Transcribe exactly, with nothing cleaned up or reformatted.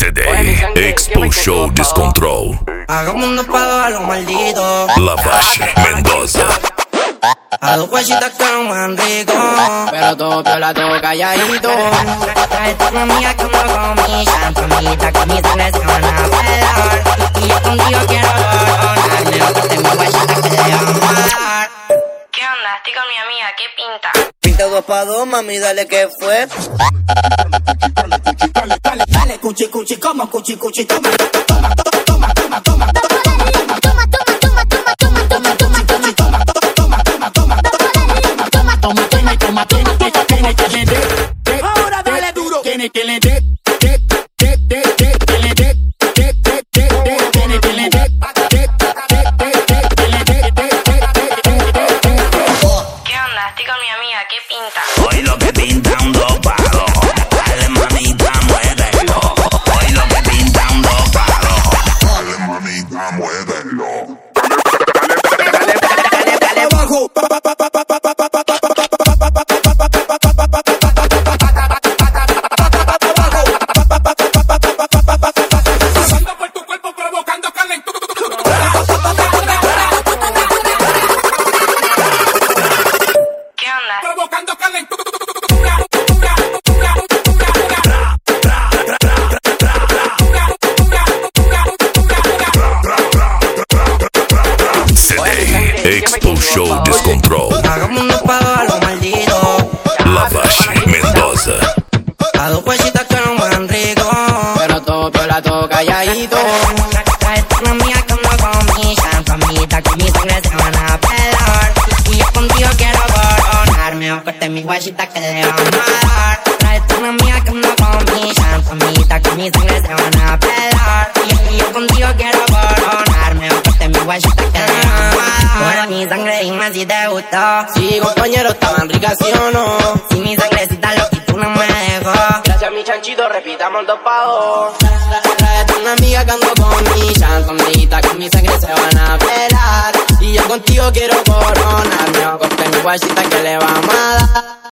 C D Expo Show Descontrol. Hagamos un dopado a los malditos. Lavache Mendoza. A dos huesitas que no van rico, pero todo piola, todo calladito. Trae tu amiga que ando con mi chantomita, que mis sangre se van a pelar. Y yo contigo quiero coronarme, otra tengo huesitas que le van a dar. ¿Qué onda? Estoy con mi amiga, ¿qué pinta? Pinta dos pa' dos, mami, dale que fue. Dale, dale, dale, cuchi, cuchi, como cuchi, cuchi, toma, toma, toma, toma, toma. Ahora dale duro. Tiene que le dé, dé, dé, dé, dé, que le dé, dé, dé, dé, dé, tiene que le dé, dé, dé, dé, dé, que le dé, dé, dé, dé, dé, dé. ¿Qué onda? Estoy con mi amiga, ¿qué pinta? Hoy lo que pinta un dopado. Dale mamita, muévelo. Hoy lo que pinta un dopado. Dale mamita, muévelo. Dale, dale, dale abajo. Pa, pa, pa, pa, pa, pa, pa, pa, pa, pa. Expo Show Descontrol. Hagamos un dopado a los malditos. Lavache Mendoza. A dos huesitas que no van rico, Pero todo piola, todo calladito. trae tu amiga que ando con mi chantomita, que mis sangre se van a pelar. Y yo contigo quiero coronarme, o corte mis huesitas que le van a dar. Trae tu amiga que ando con mi chantomita, que mis sangre se van a pelar. Y yo contigo quiero coronarme, o corte mis huesitas que le van a dar. Por mi sangre dime si te gustó. Sí, compañeros, estaban ricas, ¿sí o no? Si mi sangrecita lo quito no me dejó. Gracias a mi chanchito, repitamos dos pa' dos. Trae una amiga que ando con mi chantomita, que mi sangre se van a pelar. Y yo contigo quiero coronarme, o corte mi guachita que le vamos a dar.